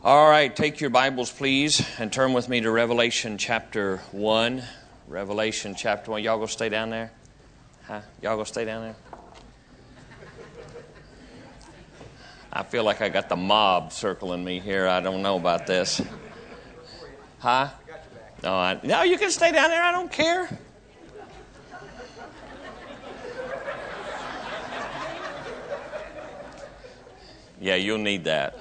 All right, take your Bibles, please, and turn with me to Revelation chapter 1. Revelation chapter 1. Y'all going to stay down there? Huh? Y'all going to stay down there? I feel like I got the mob circling me here. I don't know about this. Huh? No, you can stay down there. I don't care. Yeah, you'll need that.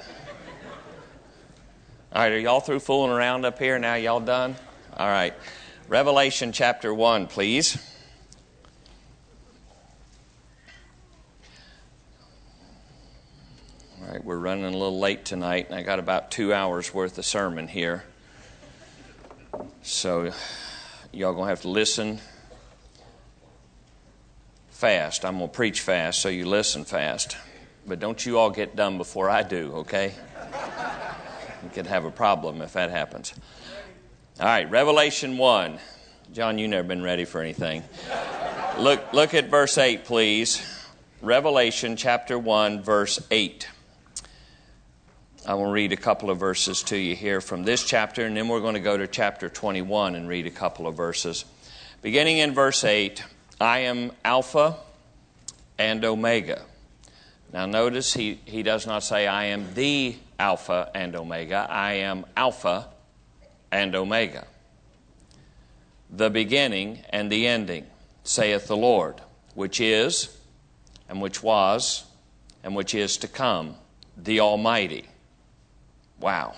All right, are y'all through fooling around up here? Now y'all done? All right. Revelation chapter 1, please. All right, we're running a little late tonight, and I got about 2 hours worth of sermon here. So y'all going to have to listen fast. I'm going to preach fast, so you listen fast. But don't you all get done before I do, okay? You could have a problem if that happens. All right, Revelation 1. John, you've never been ready for anything. Look at verse 8, please. Revelation chapter 1, verse 8. I will read a couple of verses to you here from this chapter, and then we're going to go to chapter 21 and read a couple of verses. Beginning in verse 8, I am Alpha and Omega. Now notice he does not say I am the Alpha and Omega. I am Alpha and Omega, the beginning and the ending, saith the Lord, which is, and which was, and which is to come, the Almighty. Wow.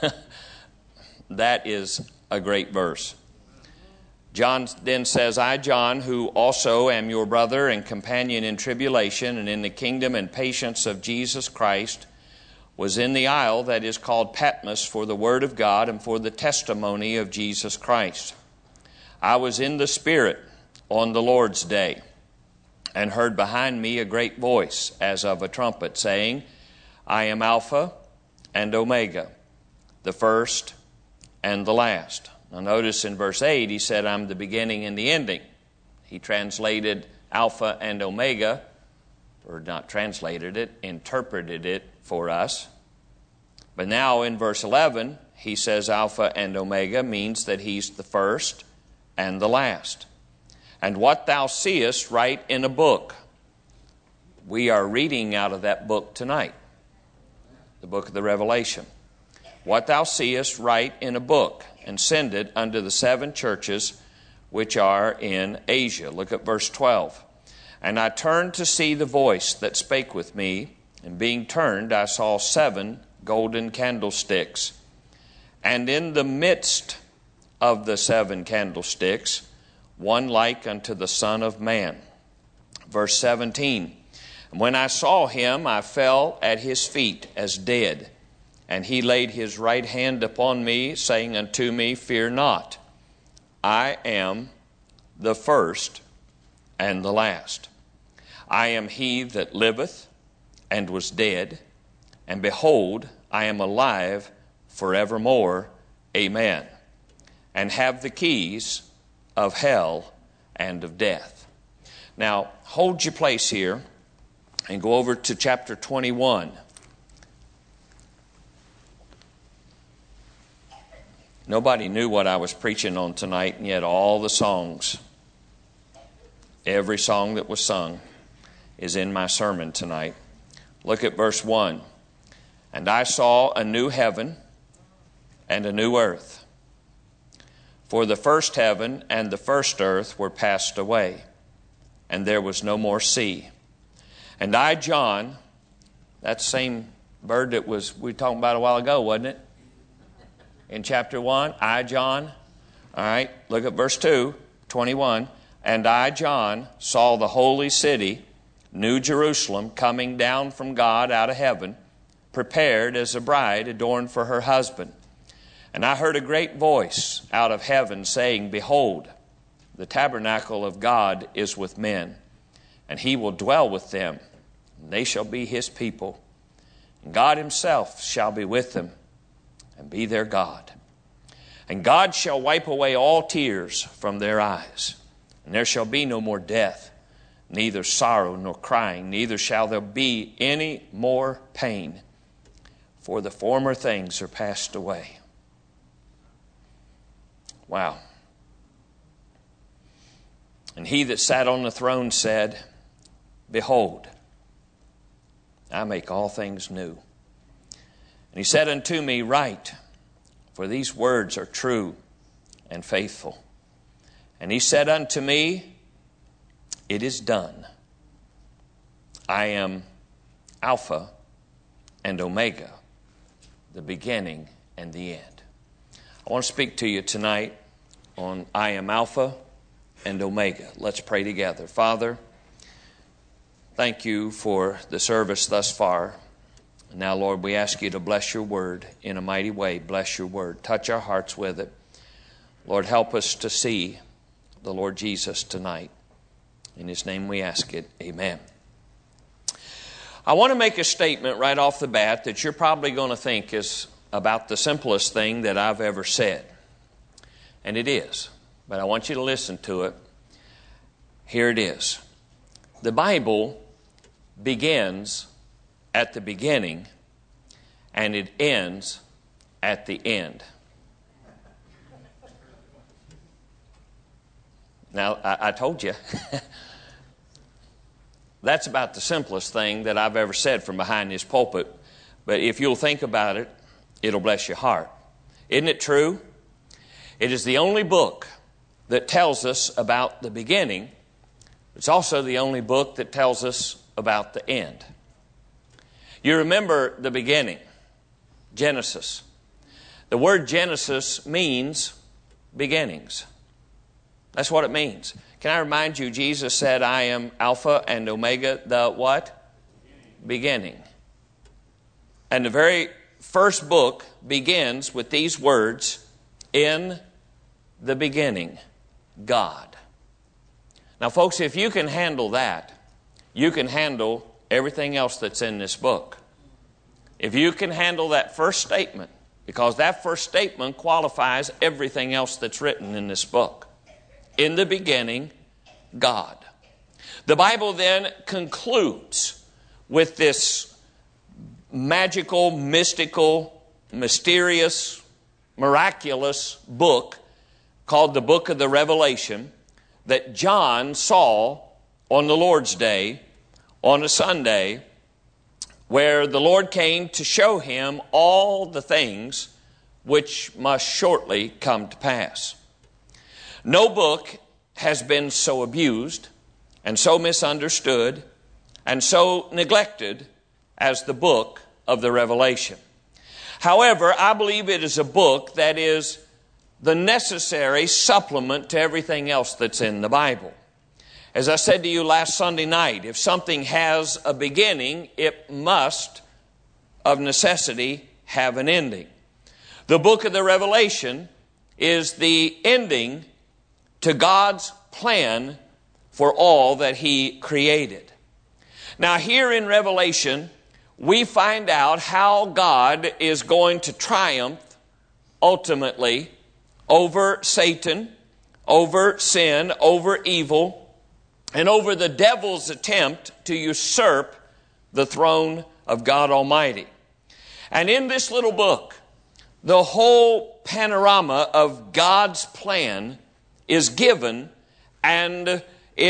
That is a great verse. John then says, I, John, who also am your brother and companion in tribulation and in the kingdom and patience of Jesus Christ, was in the isle that is called Patmos for the word of God and for the testimony of Jesus Christ. I was in the Spirit on the Lord's day, and heard behind me a great voice as of a trumpet, saying, I am Alpha and Omega, the first and the last. Now notice in verse 8, he said, I'm the beginning and the ending. He translated Alpha and Omega, or not translated it, interpreted it for us. But now in verse 11, he says Alpha and Omega means that he's the first and the last. And what thou seest, write in a book. We are reading out of that book tonight, the book of the Revelation. What thou seest, write in a book, and send it unto the 7 churches which are in Asia. Look at verse 12. And I turned to see the voice that spake with me, and being turned, I saw 7 golden candlesticks. And in the midst of the 7 candlesticks, one like unto the Son of Man. Verse 17. And when I saw him, I fell at his feet as dead. And he laid his right hand upon me, saying unto me, Fear not, I am the first and the last. I am he that liveth and was dead, and behold, I am alive forevermore. Amen. And have the keys of hell and of death. Now, hold your place here and go over to chapter 21. Nobody knew what I was preaching on tonight, and yet all the songs, every song that was sung, is in my sermon tonight. Look at verse 1. And I saw a new heaven and a new earth. For the first heaven and the first earth were passed away, and there was no more sea. And I, John, that same bird that we were talking about a while ago, wasn't it? In chapter 1, I, John. All right, look at verse 2, 21. And I, John, saw the holy city, New Jerusalem, coming down from God out of heaven, prepared as a bride adorned for her husband. And I heard a great voice out of heaven saying, Behold, the tabernacle of God is with men, and he will dwell with them, and they shall be his people. And God himself shall be with them, and be their God. And God shall wipe away all tears from their eyes, and there shall be no more death, neither sorrow nor crying, neither shall there be any more pain. for the former things are passed away. Wow. And he that sat on the throne said, Behold, I make all things new. And he said unto me, Write, for these words are true and faithful. And he said unto me, It is done. I am Alpha and Omega, the beginning and the end. I want to speak to you tonight on I am Alpha and Omega. Let's pray together. Father, thank you for the service thus far. Now, Lord, we ask you to bless your word in a mighty way. Bless your word. Touch our hearts with it. Lord, help us to see the Lord Jesus tonight. In his name we ask it. Amen. I want to make a statement right off the bat that you're probably going to think is about the simplest thing that I've ever said. And it is. But I want you to listen to it. Here it is. The Bible begins at the beginning and it ends at the end. Now, I told you. That's about the simplest thing that I've ever said from behind this pulpit. But if you'll think about it, it'll bless your heart. Isn't it true? It is the only book that tells us about the beginning. It's also the only book that tells us about the end. You remember the beginning, Genesis. The word Genesis means beginnings. That's what it means. Can I remind you, Jesus said, I am Alpha and Omega, the what? Beginning. And the very first book begins with these words, in the beginning, God. Now, folks, if you can handle that, you can handle everything else that's in this book. If you can handle that first statement, because that first statement qualifies everything else that's written in this book. In the beginning, God. The Bible then concludes with this magical, mystical, mysterious, miraculous book called the Book of the Revelation that John saw on the Lord's Day, on a Sunday, where the Lord came to show him all the things which must shortly come to pass. No book has been so abused and so misunderstood and so neglected as the book of the Revelation. However, I believe it is a book that is the necessary supplement to everything else that's in the Bible. As I said to you last Sunday night, if something has a beginning, it must, of necessity, have an ending. The book of the Revelation is the ending to God's plan for all that He created. Now, here in Revelation, we find out how God is going to triumph ultimately over Satan, over sin, over evil, and over the devil's attempt to usurp the throne of God Almighty. And in this little book, the whole panorama of God's plan is given, and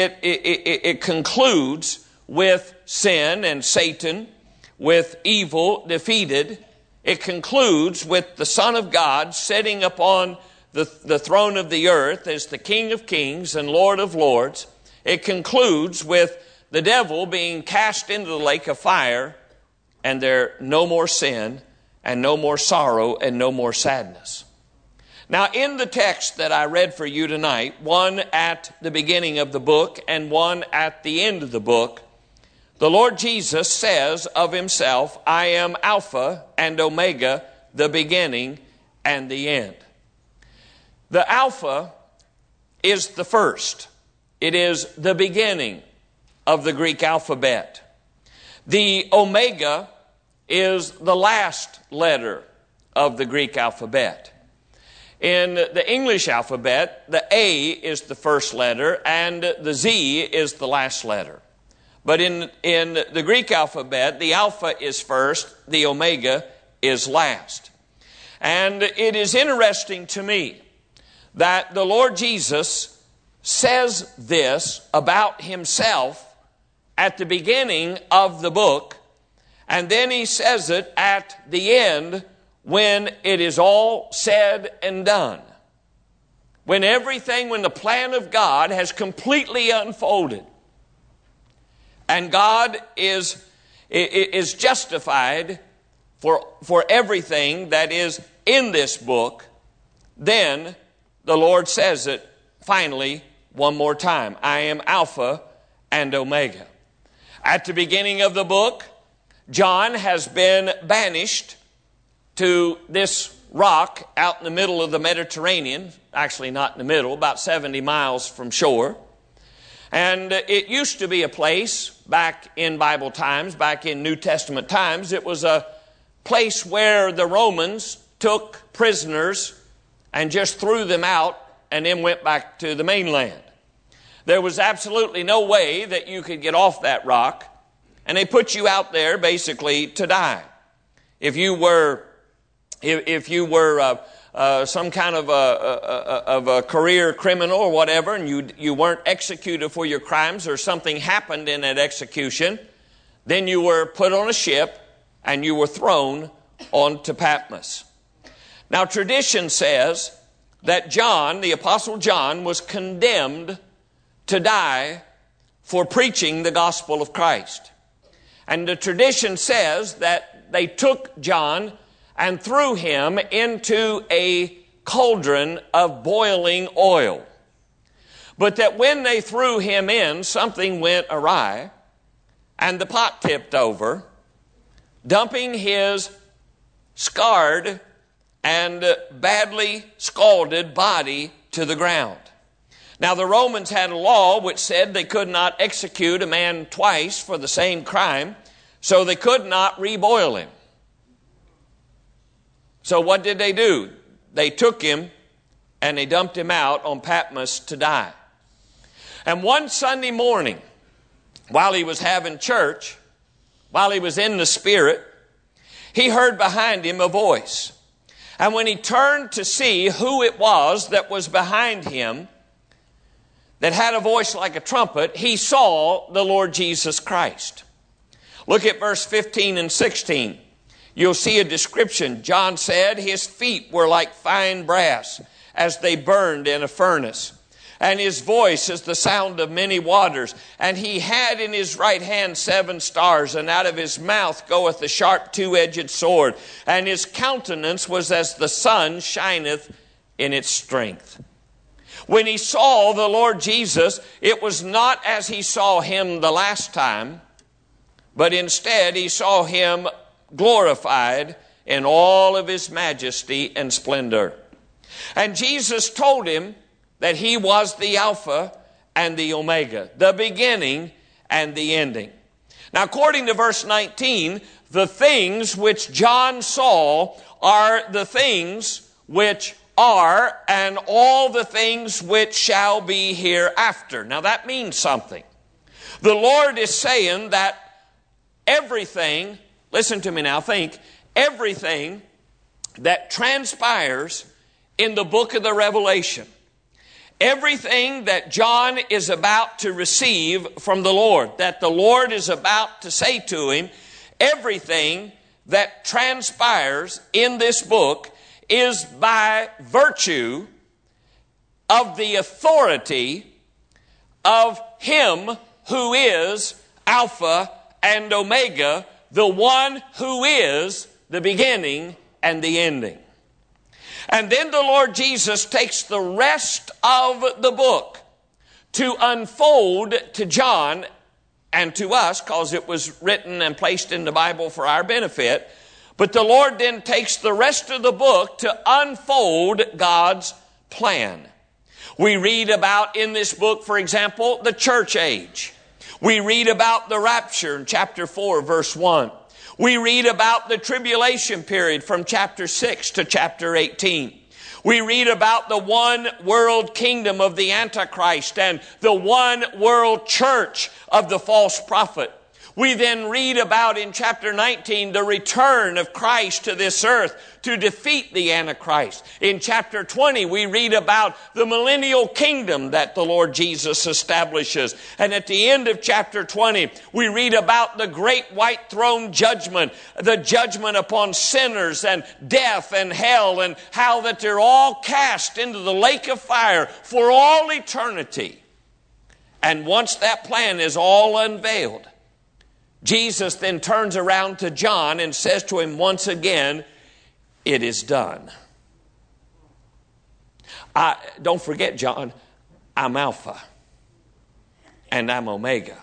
it concludes with sin and Satan, with evil defeated. It concludes with the Son of God sitting upon the throne of the earth as the King of Kings and Lord of Lords. It concludes with the devil being cast into the lake of fire, and there no more sin and no more sorrow and no more sadness. Now, in the text that I read for you tonight, one at the beginning of the book and one at the end of the book, the Lord Jesus says of Himself, I am Alpha and Omega, the beginning and the end. The Alpha is the first. It is the beginning of the Greek alphabet. The Omega is the last letter of the Greek alphabet. In the English alphabet, the A is the first letter and the Z is the last letter. But in the Greek alphabet, the Alpha is first, the Omega is last. And it is interesting to me that the Lord Jesus says this about himself at the beginning of the book, and then he says it at the end when it is all said and done. When the plan of God has completely unfolded, and God is justified for everything that is in this book, then the Lord says it finally one more time. I am Alpha and Omega. At the beginning of the book, John has been banished to this rock out in the middle of the Mediterranean. Actually not in the middle, about 70 miles from shore. And it used to be a place back in Bible times, back in New Testament times. It was a place where the Romans took prisoners and just threw them out and then went back to the mainland. There was absolutely no way that you could get off that rock, and they put you out there basically to die. If you were some kind of a career criminal or whatever, and you weren't executed for your crimes, or something happened in that execution, then you were put on a ship and you were thrown onto Patmos. Now, tradition says that John, the Apostle John, was condemned to die for preaching the gospel of Christ. And the tradition says that they took John and threw him into a cauldron of boiling oil. But that when they threw him in, something went awry, and the pot tipped over, dumping his scarred and badly scalded body to the ground. Now, the Romans had a law which said they could not execute a man twice for the same crime, so they could not reboil him. So what did they do? They took him and they dumped him out on Patmos to die. And one Sunday morning, while he was having church, while he was in the Spirit, he heard behind him a voice. And when he turned to see who it was that was behind him, that had a voice like a trumpet, he saw the Lord Jesus Christ. Look at verse 15 and 16. You'll see a description. John said his feet were like fine brass as they burned in a furnace, and his voice is the sound of many waters. And he had in his right hand 7 stars, and out of his mouth goeth a sharp 2-edged sword, and his countenance was as the sun shineth in its strength. When he saw the Lord Jesus, it was not as he saw him the last time, but instead he saw him glorified in all of his majesty and splendor. And Jesus told him that he was the Alpha and the Omega, the beginning and the ending. Now, according to verse 19, the things which John saw are the things which are, and all the things which shall be hereafter. Now, that means something. The Lord is saying that everything, listen to me now, think, everything that transpires in the book of the Revelation, everything that John is about to receive from the Lord, that the Lord is about to say to him, everything that transpires in this book is by virtue of the authority of him who is Alpha and Omega, the one who is the beginning and the ending. And then the Lord Jesus takes the rest of the book to unfold to John and to us, because it was written and placed in the Bible for our benefit. But the Lord then takes the rest of the book to unfold God's plan. We read about in this book, for example, the church age. We read about the rapture in chapter 4, verse 1. We read about the tribulation period from chapter 6 to chapter 18. We read about the one world kingdom of the Antichrist and the one world church of the false prophet. We then read about in chapter 19 the return of Christ to this earth to defeat the Antichrist. In chapter 20 we read about the millennial kingdom that the Lord Jesus establishes. And at the end of chapter 20 we read about the great white throne judgment, the judgment upon sinners and death and hell, and how that they're all cast into the lake of fire for all eternity. And once that plan is all unveiled, Jesus then turns around to John and says to him once again, "It is done." Don't forget, John, I'm Alpha and I'm Omega.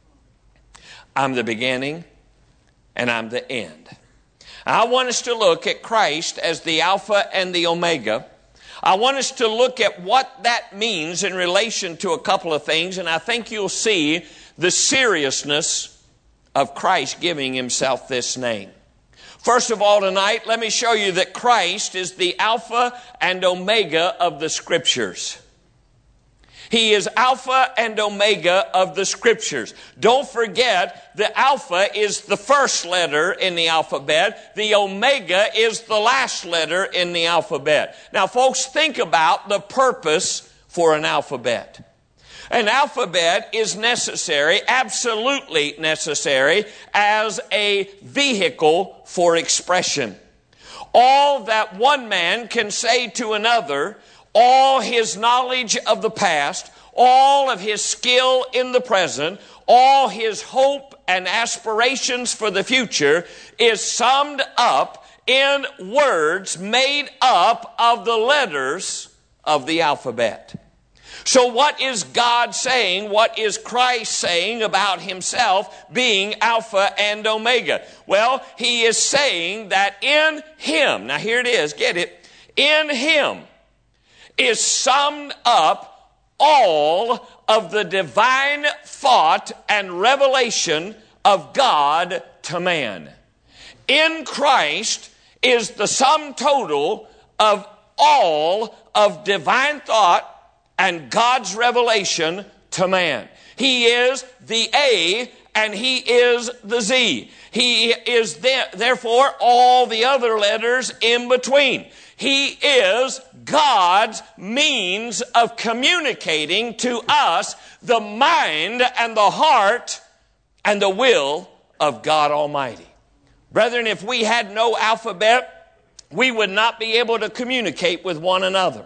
I'm the beginning and I'm the end. I want us to look at Christ as the Alpha and the Omega. I want us to look at what that means in relation to a couple of things, and I think you'll see the seriousness of Christ giving himself this name. First of all, tonight, let me show you that Christ is the Alpha and Omega of the Scriptures. He is Alpha and Omega of the Scriptures. Don't forget, the Alpha is the first letter in the alphabet. The Omega is the last letter in the alphabet. Now, folks, think about the purpose for an alphabet. An alphabet is necessary, absolutely necessary, as a vehicle for expression. All that one man can say to another, all his knowledge of the past, all of his skill in the present, all his hope and aspirations for the future is summed up in words made up of the letters of the alphabet. So what is God saying? What is Christ saying about himself being Alpha and Omega? Well, he is saying that in him, now here it is, get it, in him is summed up all of the divine thought and revelation of God to man. In Christ is the sum total of all of divine thought and God's revelation to man. He is the A and he is the Z. He is therefore all the other letters in between. He is God's means of communicating to us the mind and the heart and the will of God Almighty. Brethren, if we had no alphabet, we would not be able to communicate with one another.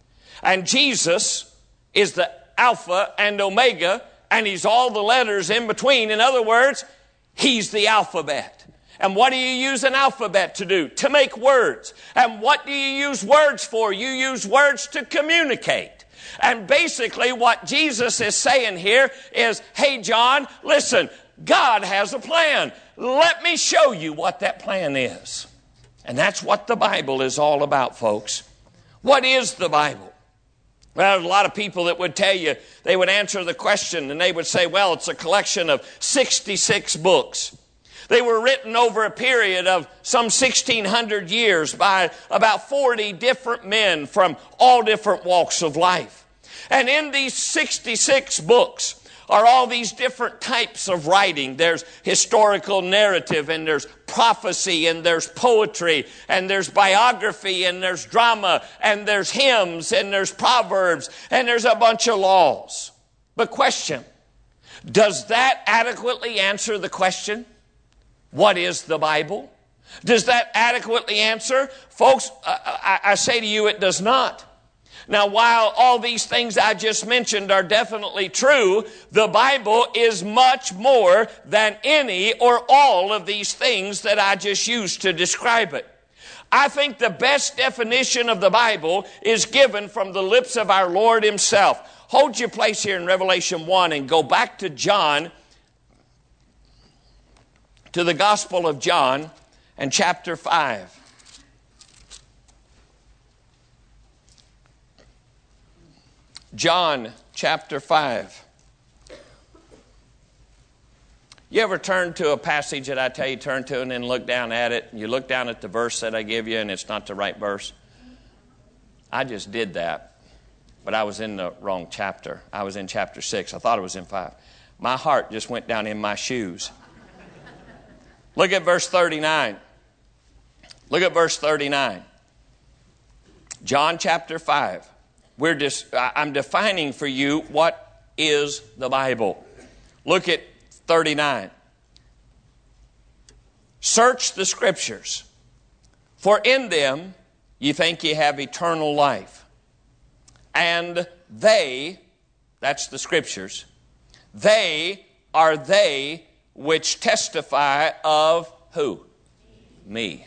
And Jesus is the Alpha and Omega, and he's all the letters in between. In other words, he's the alphabet. And what do you use an alphabet to do? To make words. And what do you use words for? You use words to communicate. And basically what Jesus is saying here is, hey John, listen, God has a plan. Let me show you what that plan is. And that's what the Bible is all about, folks. What is the Bible? Well, there's a lot of people that would tell you, they would answer the question and they would say, well, it's a collection of 66 books. They were written over a period of some 1,600 years by about 40 different men from all different walks of life. And in these 66 books are all these different types of writing. There's historical narrative, and there's prophecy, and there's poetry, and there's biography, and there's drama, and there's hymns, and there's proverbs, and there's a bunch of laws. But question, does that adequately answer the question? What is the Bible? Does that adequately answer? Folks, I say to you, it does not. Now, while all these things I just mentioned are definitely true, the Bible is much more than any or all of these things that I just used to describe it. I think the best definition of the Bible is given from the lips of our Lord himself. Hold your place here in Revelation 1 and go back to John, to the Gospel of John and chapter 5. John chapter 5. You ever turn to a passage that I tell you turn to and then look down at it? And you look down at the verse that I give you and it's not the right verse? I just did that, but I was in the wrong chapter. I was in chapter 6. I thought it was in 5. My heart just went down in my shoes. Look at verse 39. Look at verse 39. John chapter 5. I'm defining for you what is the Bible. Look at 39. Search the Scriptures, for in them ye think ye have eternal life. And they, that's the Scriptures, they are they which testify of who? Me.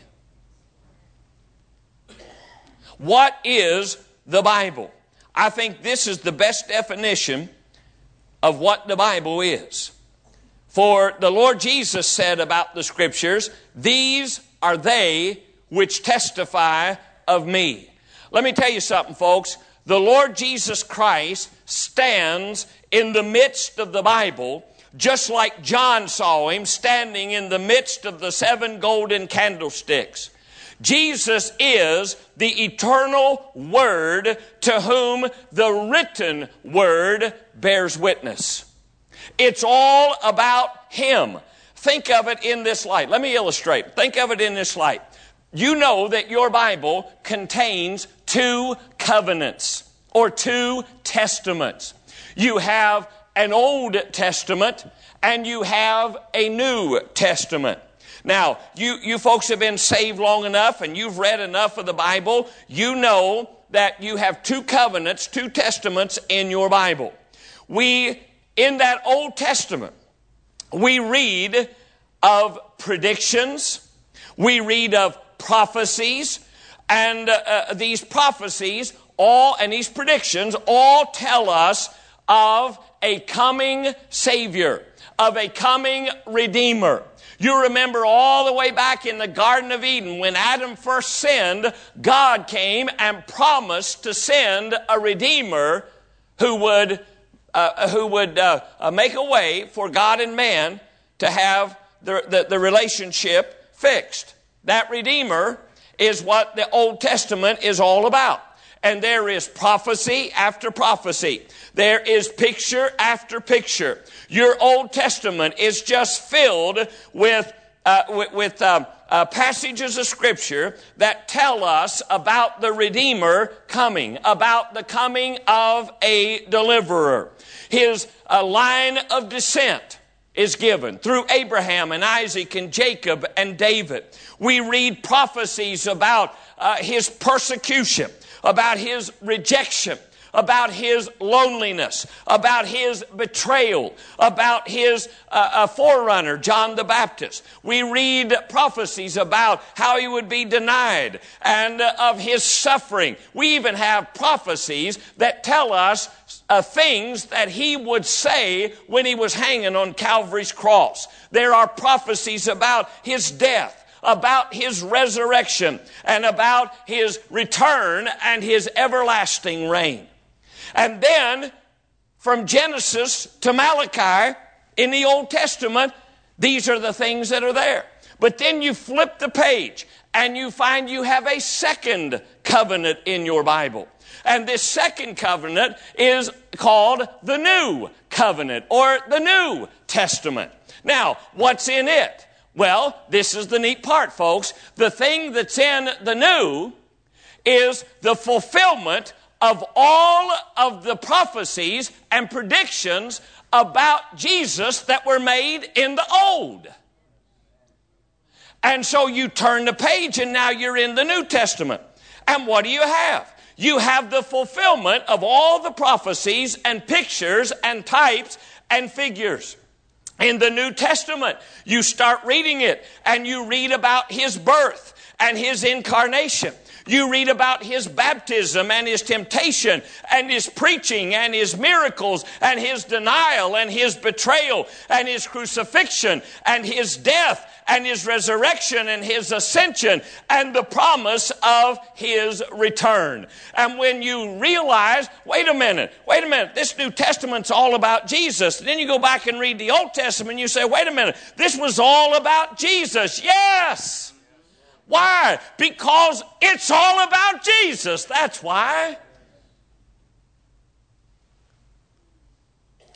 What is the Bible? I think this is the best definition of what the Bible is. For the Lord Jesus said about the Scriptures, these are they which testify of me. Let me tell you something, folks. The Lord Jesus Christ stands in the midst of the Bible, just like John saw him standing in the midst of the 7 golden candlesticks. Jesus is the eternal Word to whom the written Word bears witness. It's all about Him. Think of it in this light. Let me illustrate. Think of it in this light. You know that your Bible contains 2 covenants or 2 testaments. You have an Old Testament and you have a New Testament. Now, you folks have been saved long enough and you've read enough of the Bible. You know that you have 2 covenants, 2 testaments in your Bible. In that Old Testament, we read of predictions, we read of prophecies, and these prophecies and these predictions all tell us of a coming Savior, of a coming Redeemer. You remember all the way back in the Garden of Eden when Adam first sinned, God came and promised to send a Redeemer who would make a way for God and man to have the relationship fixed. That Redeemer is what the Old Testament is all about. And there is prophecy after prophecy. There is picture after picture. Your Old Testament is just filled with passages of Scripture that tell us about the Redeemer coming, about the coming of a deliverer. His line of descent is given through Abraham and Isaac and Jacob and David. We read prophecies about his persecution, about his rejection, about his loneliness, about his betrayal, about his forerunner, John the Baptist. We read prophecies about how he would be denied and of his suffering. We even have prophecies that tell us things that he would say when he was hanging on Calvary's cross. There are prophecies about his death, about his resurrection, and about his return and his everlasting reign. And then, from Genesis to Malachi in the Old Testament, these are the things that are there. But then you flip the page and you find you have a second covenant in your Bible. And this second covenant is called the New Covenant or the New Testament. Now, what's in it? Well, this is the neat part, folks. The thing that's in the New is the fulfillment of all of the prophecies and predictions about Jesus that were made in the Old. And so you turn the page and now you're in the New Testament. And what do you have? You have the fulfillment of all the prophecies and pictures and types and figures. In the New Testament, you start reading it and you read about his birth and his incarnation. You read about his baptism and his temptation and his preaching and his miracles and his denial and his betrayal and his crucifixion and his death and his resurrection and his ascension and the promise of his return. And when you realize, wait a minute, this New Testament's all about Jesus. And then you go back and read the Old Testament and you say, wait a minute, this was all about Jesus. Yes! Why? Because it's all about Jesus. That's why.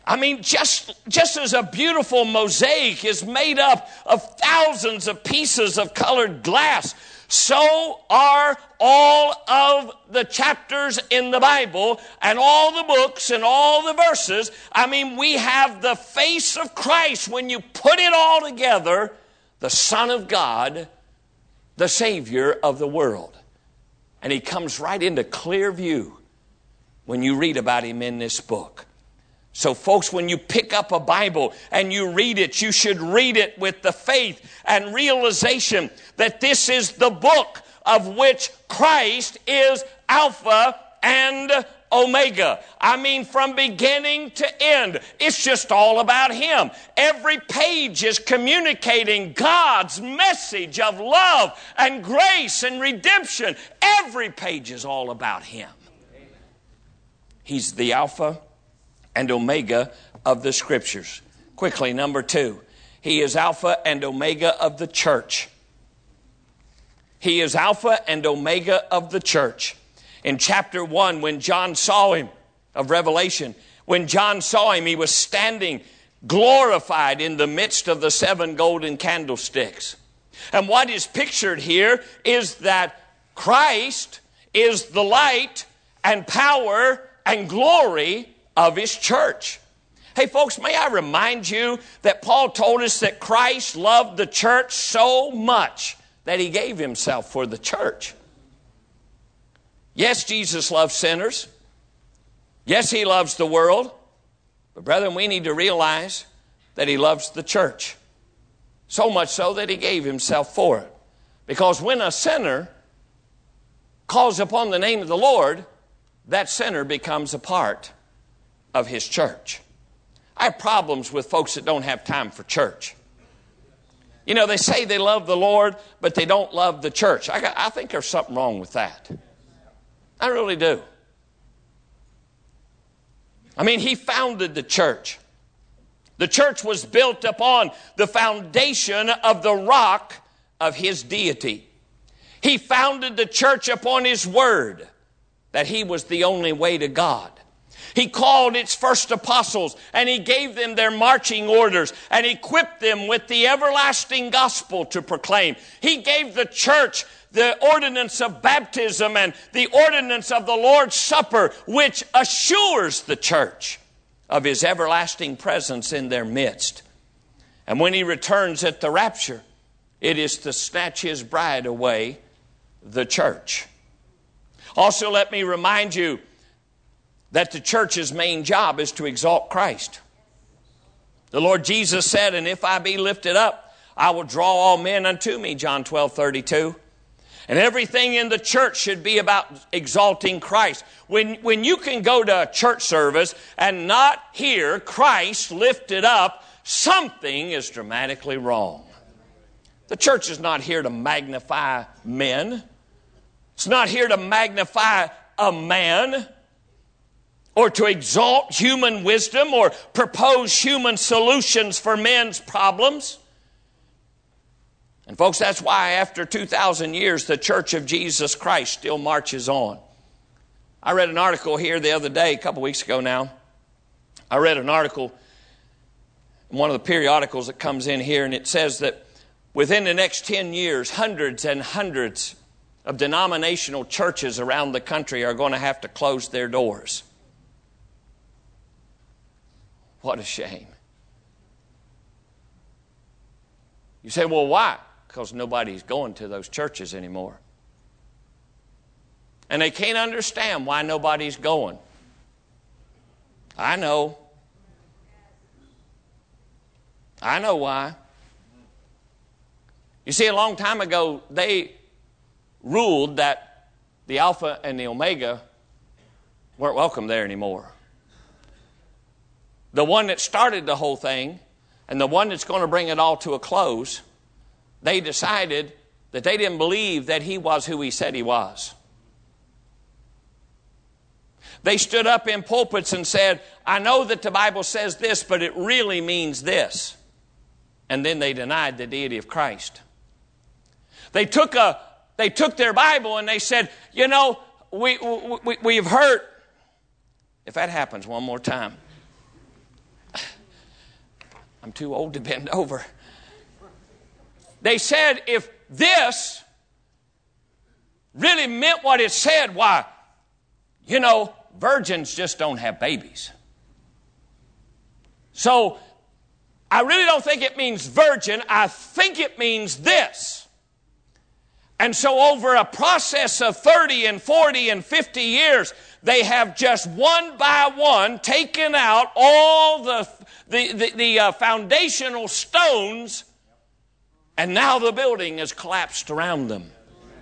I mean, just as a beautiful mosaic is made up of thousands of pieces of colored glass, so are all of the chapters in the Bible and all the books and all the verses. I mean, we have the face of Christ when you put it all together, the Son of God, the Savior of the world. And he comes right into clear view when you read about him in this book. So folks, when you pick up a Bible and you read it, you should read it with the faith and realization that this is the book of which Christ is Alpha and Omega. I mean, from beginning to end, it's just all about him. Every page is communicating God's message of love and grace and redemption. Every page is all about him. He's the Alpha and Omega of the Scriptures. Quickly, number 2. He is Alpha and Omega of the church. He is Alpha and Omega of the church. In chapter 1, when John saw him, of Revelation, when John saw him, he was standing glorified in the midst of the 7 golden candlesticks. And what is pictured here is that Christ is the light and power and glory of his church. Hey folks, may I remind you that Paul told us that Christ loved the church so much that he gave himself for the church. Yes, Jesus loves sinners. Yes, he loves the world. But brethren, we need to realize that he loves the church. So much so that he gave himself for it. Because when a sinner calls upon the name of the Lord, that sinner becomes a part of his church. I have problems with folks that don't have time for church. You know, they say they love the Lord, but they don't love the church. I think there's something wrong with that. I really do. I mean, he founded the church. The church was built upon the foundation of the rock of his deity. He founded the church upon his word, that he was the only way to God. He called its first apostles, and he gave them their marching orders, and equipped them with the everlasting gospel to proclaim. He gave the church the ordinance of baptism and the ordinance of the Lord's Supper, which assures the church of his everlasting presence in their midst. And when he returns at the rapture, it is to snatch his bride away, the church. Also, let me remind you that the church's main job is to exalt Christ. The Lord Jesus said, "And if I be lifted up, I will draw all men unto me," John 12:32. And everything in the church should be about exalting Christ. When you can go to a church service and not hear Christ lifted up, something is dramatically wrong. The church is not here to magnify men. It's not here to magnify a man, or to exalt human wisdom, or propose human solutions for men's problems. And folks, that's why after 2,000 years, the Church of Jesus Christ still marches on. I read an article here the other day, a couple weeks ago now. I read an article in one of the periodicals that comes in here, and it says that within the next 10 years, hundreds and hundreds of denominational churches around the country are going to have to close their doors. What a shame. You say, well, why? Because nobody's going to those churches anymore. And they can't understand why nobody's going. I know. I know why. You see, a long time ago, they ruled that the Alpha and the Omega weren't welcome there anymore. The one that started the whole thing and the one that's going to bring it all to a close, they decided that they didn't believe that he was who he said he was. They stood up in pulpits and said, I know that the Bible says this, but it really means this. And then they denied the deity of Christ. They took their Bible and they said, you know, we've heard, if that happens one more time, I'm too old to bend over. They said if this really meant what it said, why, virgins just don't have babies. So I really don't think it means virgin. I think it means this. And so over a process of 30 and 40 and 50 years, they have just one by one taken out all the foundational stones, and now the building has collapsed around them.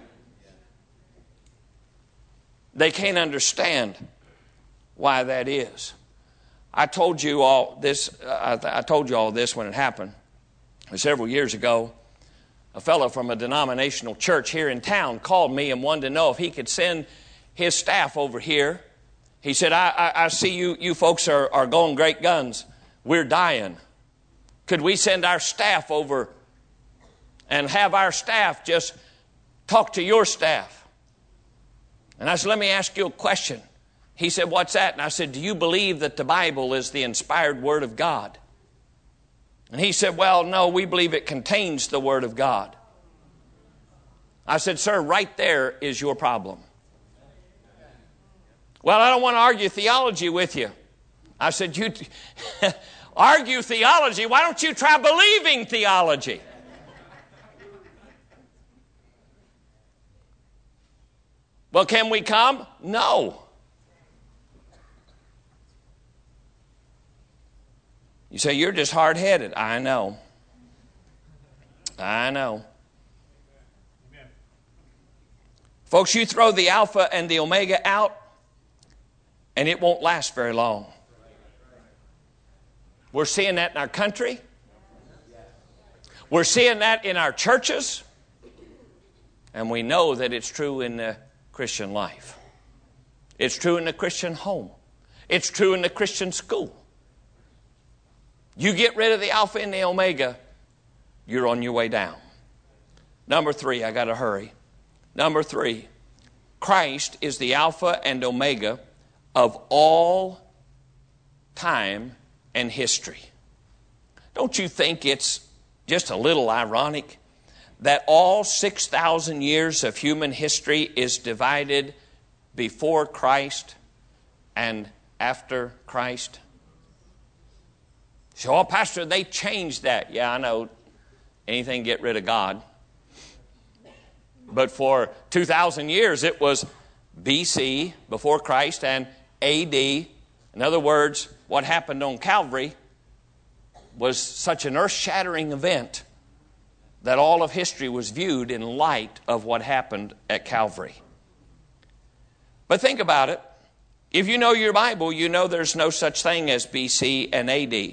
They can't understand why that is. I told you all this when it happened. Several years ago, a fellow from a denominational church here in town called me and wanted to know if he could send his staff over here. He said, I see you folks are going great guns. We're dying. Could we send our staff over and have our staff just talk to your staff? And I said, let me ask you a question. He said, what's that? And I said, do you believe that the Bible is the inspired Word of God? And he said, well, no, we believe it contains the Word of God. I said, sir, right there is your problem. Well, I don't want to argue theology with you. I said, you argue theology? Why don't you try believing theology? Well, can we come? No. You say, you're just hard-headed. I know. Folks, you throw the Alpha and the Omega out, and it won't last very long. We're seeing that in our country. We're seeing that in our churches. And we know that it's true in the Christian life. It's true in the Christian home. It's true in the Christian school. You get rid of the Alpha and the Omega, you're on your way down. Number 3, I got to hurry. Number 3, Christ is the Alpha and Omega of all time and history. Don't you think it's just a little ironic that all 6,000 years of human history is divided before Christ and after Christ? So, Pastor, they changed that. Yeah, I know. Anything get rid of God. But for 2,000 years, it was BC, before Christ, and AD. In other words, what happened on Calvary was such an earth-shattering event that all of history was viewed in light of what happened at Calvary. But think about it. If you know your Bible, you know there's no such thing as BC and AD.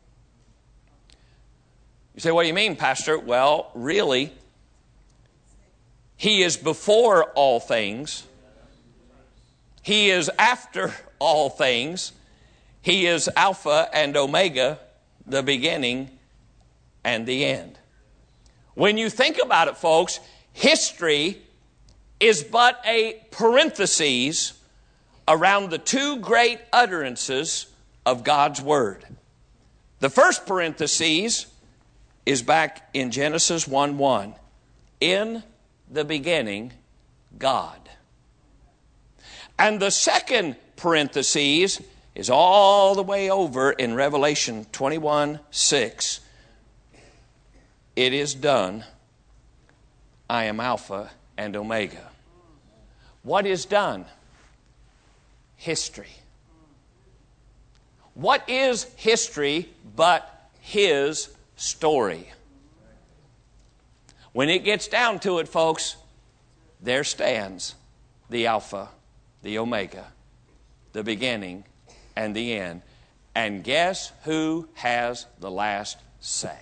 You say, what do you mean, Pastor? Well, really, He is before all things. He is after all things. He is Alpha and Omega, the beginning and the end. When you think about it, folks, history is but a parenthesis around the two great utterances of God's Word. The first parenthesis is back in Genesis 1:1. In the beginning, God. And the second parenthesis is all the way over in Revelation 21:6. It is done. I am Alpha and Omega. What is done? History. What is history but His story? When it gets down to it, folks, there stands the Alpha, the Omega, the beginning and the end. And guess who has the last say?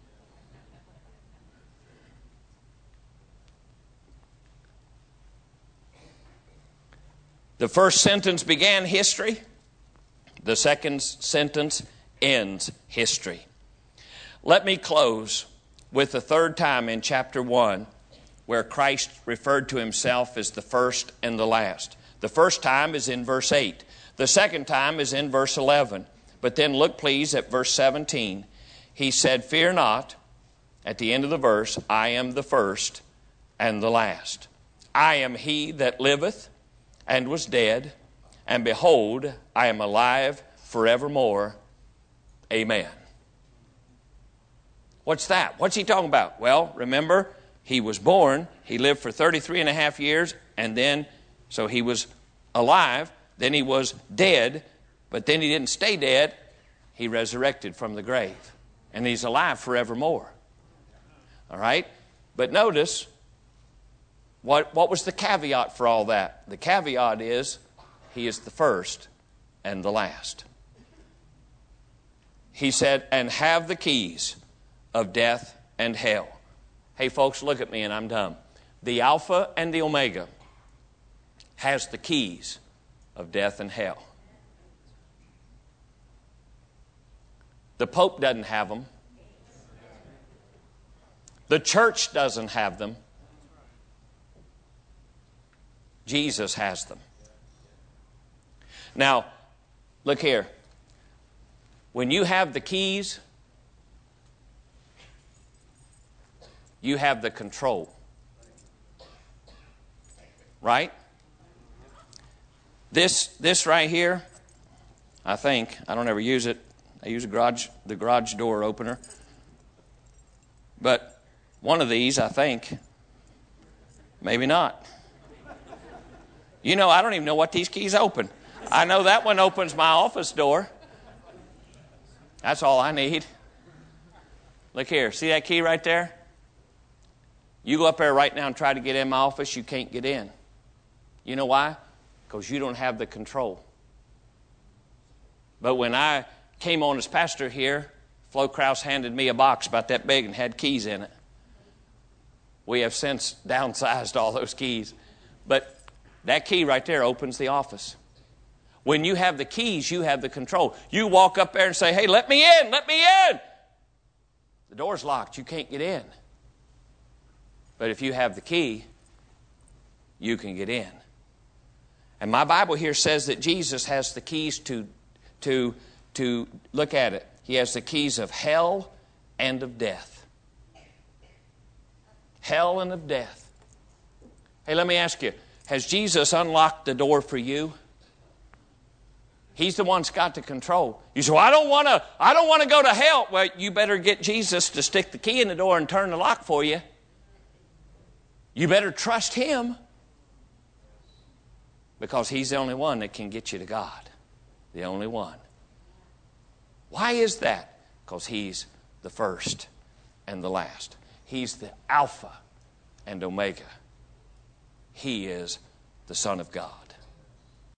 The first sentence began history. The second sentence ends history. Let me close with the third time in chapter 1 where Christ referred to Himself as the first and the last. The first time is in verse 8. The second time is in verse 11. But then look please at verse 17. He said, fear not, at the end of the verse, I am the first and the last. I am he that liveth and was dead, and behold, I am alive forevermore. Amen. What's that? What's he talking about? Well, remember, he was born, he lived for 33 and a half years, and then, so he was alive, then he was dead, but then he didn't stay dead, he resurrected from the grave. And he's alive forevermore. All right? But notice, what was the caveat for all that? The caveat is, he is the first and the last. He said, and have the keys of death and hell. Hey folks, look at me and I'm done. The Alpha and the Omega has the keys of death and hell. The Pope doesn't have them. The church doesn't have them. Jesus has them. Now, look here. When you have the keys, you have the control. Right? This right here, I think, I don't ever use it. I use the garage door opener. But one of these, I think, maybe not. You know, I don't even know what these keys open. I know that one opens my office door. That's all I need. Look here. See that key right there? You go up there right now and try to get in my office, you can't get in. You know why? Because you don't have the control. But when I came on as pastor here, Flo Krause handed me a box about that big and had keys in it. We have since downsized all those keys. But that key right there opens the office. When you have the keys, you have the control. You walk up there and say, hey, let me in, let me in. The door's locked, you can't get in. But if you have the key, you can get in. And my Bible here says that Jesus has the keys to look at it. He has the keys of hell and of death. Hell and of death. Hey, let me ask you, has Jesus unlocked the door for you? He's the one that's got the control. You say, well, I don't want to go to hell. Well, you better get Jesus to stick the key in the door and turn the lock for you. You better trust him. Because he's the only one that can get you to God. The only one. Why is that? Because he's the first and the last. He's the Alpha and Omega. He is the Son of God.